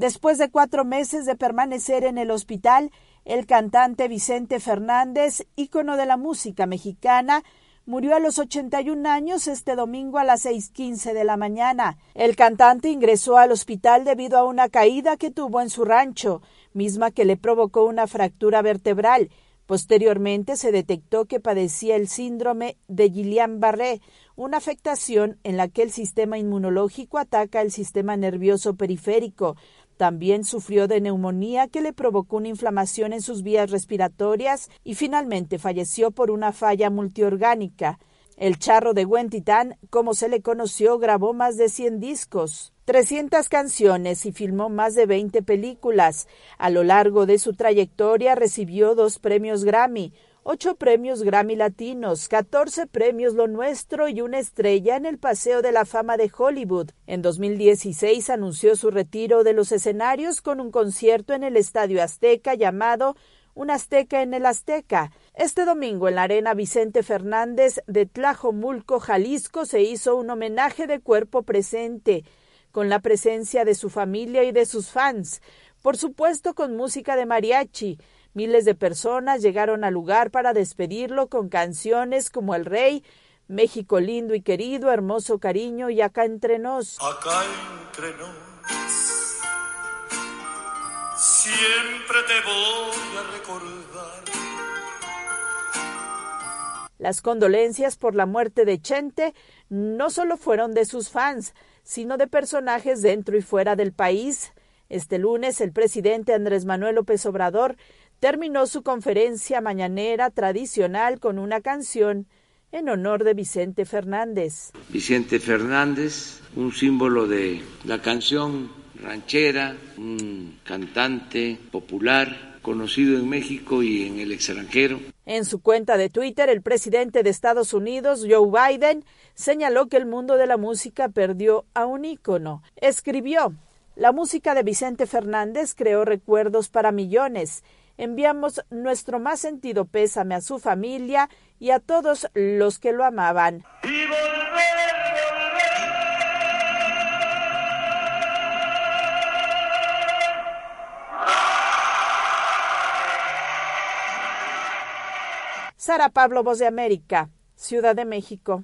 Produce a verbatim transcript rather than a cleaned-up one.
Después de cuatro meses de permanecer en el hospital, el cantante Vicente Fernández, ícono de la música mexicana, murió a los ochenta y un años este domingo a las seis quince de la mañana. El cantante ingresó al hospital debido a una caída que tuvo en su rancho, misma que le provocó una fractura vertebral. Posteriormente se detectó que padecía el síndrome de Guillain-Barré, una afectación en la que el sistema inmunológico ataca el sistema nervioso periférico. También sufrió de neumonía que le provocó una inflamación en sus vías respiratorias y finalmente falleció por una falla multiorgánica. El Charro de Huentitán, como se le conoció, grabó más de cien discos, trescientas canciones y filmó más de veinte películas. A lo largo de su trayectoria recibió dos premios Grammy, ocho premios Grammy Latinos, catorce premios Lo Nuestro y una estrella en el Paseo de la Fama de Hollywood. En dos mil dieciséis anunció su retiro de los escenarios con un concierto en el Estadio Azteca llamado Un Azteca en el Azteca. Este domingo en la Arena Vicente Fernández de Tlajomulco, Jalisco, se hizo un homenaje de cuerpo presente, con la presencia de su familia y de sus fans, por supuesto con música de mariachi. Miles de personas llegaron al lugar para despedirlo con canciones como El Rey, México lindo y querido, Hermoso cariño y Acá entre nos. Acá entre nos, siempre te voy a recordar. Las condolencias por la muerte de Chente no solo fueron de sus fans, sino de personajes dentro y fuera del país. Este lunes, el presidente Andrés Manuel López Obrador terminó su conferencia mañanera tradicional con una canción en honor de Vicente Fernández. Vicente Fernández, un símbolo de la canción ranchera, un cantante popular, conocido en México y en el extranjero. En su cuenta de Twitter, el presidente de Estados Unidos, Joe Biden, señaló que el mundo de la música perdió a un ícono. Escribió: la música de Vicente Fernández creó recuerdos para millones. Enviamos nuestro más sentido pésame a su familia y a todos los que lo amaban. Y volver, volver. Sara Pablo, Voz de América, Ciudad de México.